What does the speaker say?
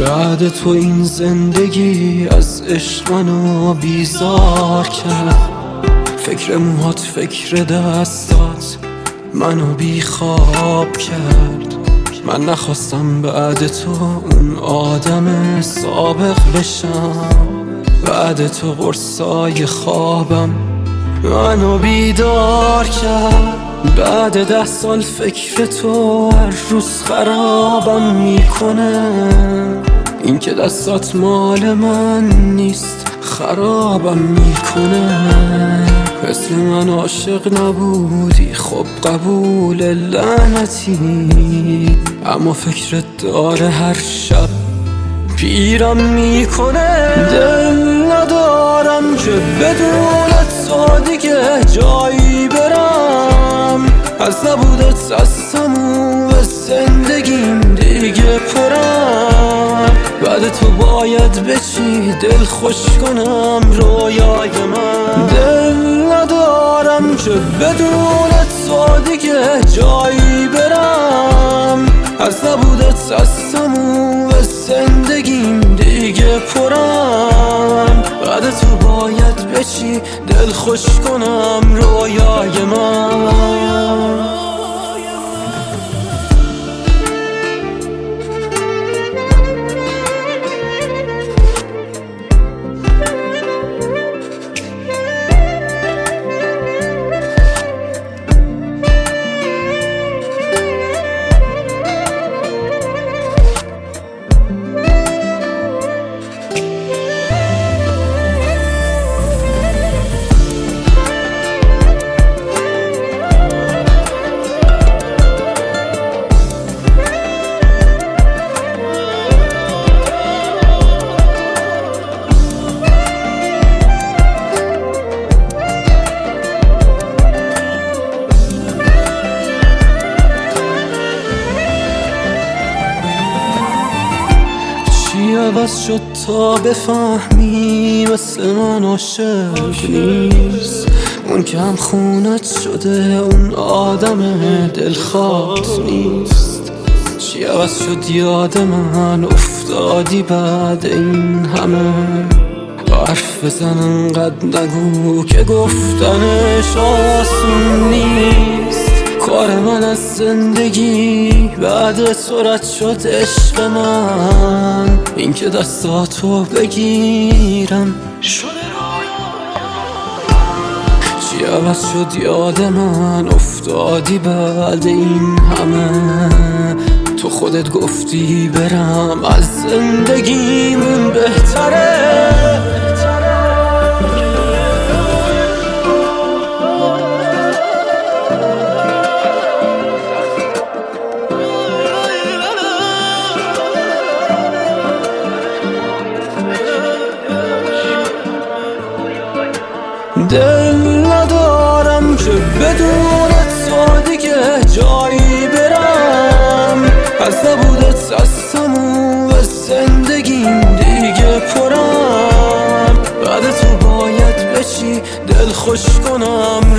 بعد تو این زندگی از عشق منو بیزار کرد. فکر موهات، فکر دستات منو بیخواب کرد. من نخواستم بعد تو اون آدم سابق بشم. بعد تو قرصای خوابم منو بیدار کرد. بعد 10 سال فکر تو هر روز خرابم میکنه. این که دستات مال من نیست خرابم میکنه. مثل من عاشق نبودی، خب قبول لعنتی، اما فکرت داره هر شب پیرم میکنه. دل ندارم که بدون تو دیگه جایی برم. از نبودت از تموم زندگیم دیگه پرم. بعد تو باید بچی دل خوش کنم رویای من. دل ندارم که بدون تو دیگه جایی برم. از نبودت از تموم زندگیم دیگه پرم. بعد تو باید بچی دل خوش کنم رویای من. عوض شد تا بفهمی مثل من عاشق نیست. اون که هم خونت شده اون آدم دلخواه نیست. چی عوض شد یاد من افتادی بعد این همه. حرف بزن انقدر نگو که گفتنش آسون نیست. کار من از زندگی بعد تو رد شد عشق من. این که دستاتو بگیرم شده چی عوض شد یاد من افتادی بعد این همه. تو خودت گفتی برم از زندگیمون بهتره. دل ندارم که بدون تو دیگه جایی برم. از نبودت از تموم زندگیم دیگه پرم. بعد تو باید بچی دل خوش کنم